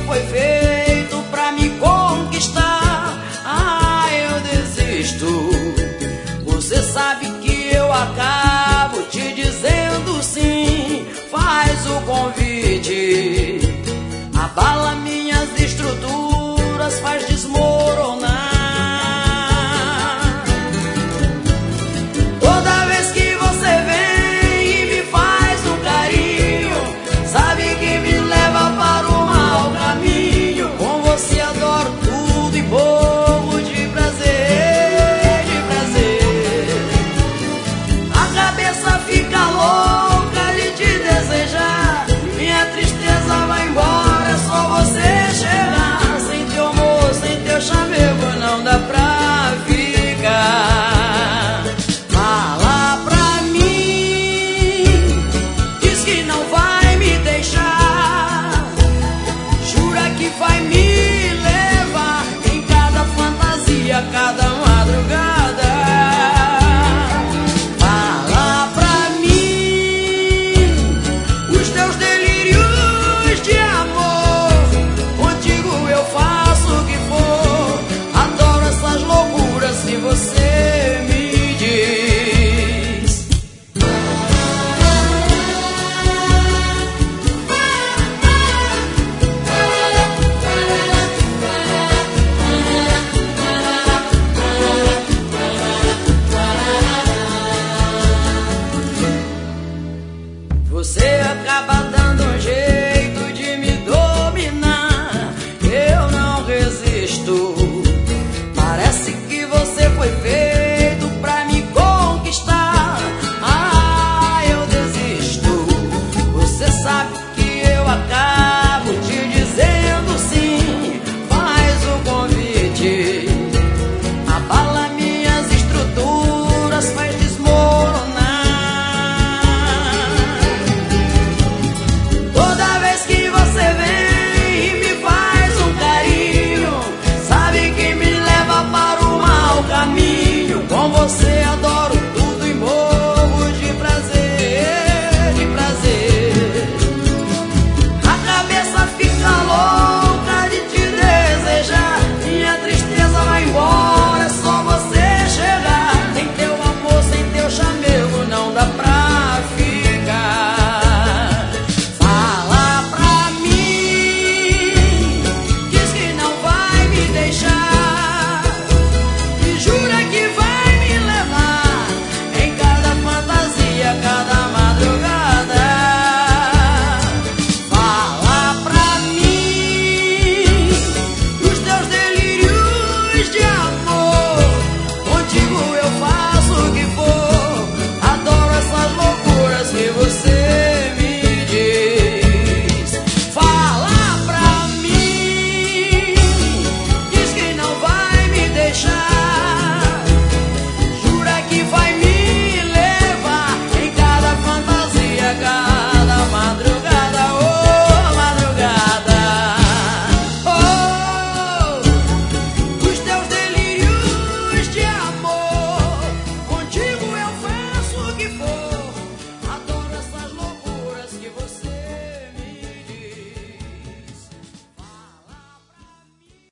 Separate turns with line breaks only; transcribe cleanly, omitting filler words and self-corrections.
foi feito pra me conquistar. Ah, eu desisto. Você sabe que eu acabo te dizendo sim. Faz o convite, abala minhas estruturas, faz desmoronar. Toda vez que você vem e me faz um carinho, sabe que me leva para o mau caminho. Com você adoro tudo e morro de prazer, de prazer. A cabeça fica louca de te desejar. Minha tristeza vai embora, é só você chegar. Sem teu amor, sem teu chamego, não dá pra ficar. Fala pra mim, diz que não vai me deixar. Jura que vai me levar em cada fantasia, cada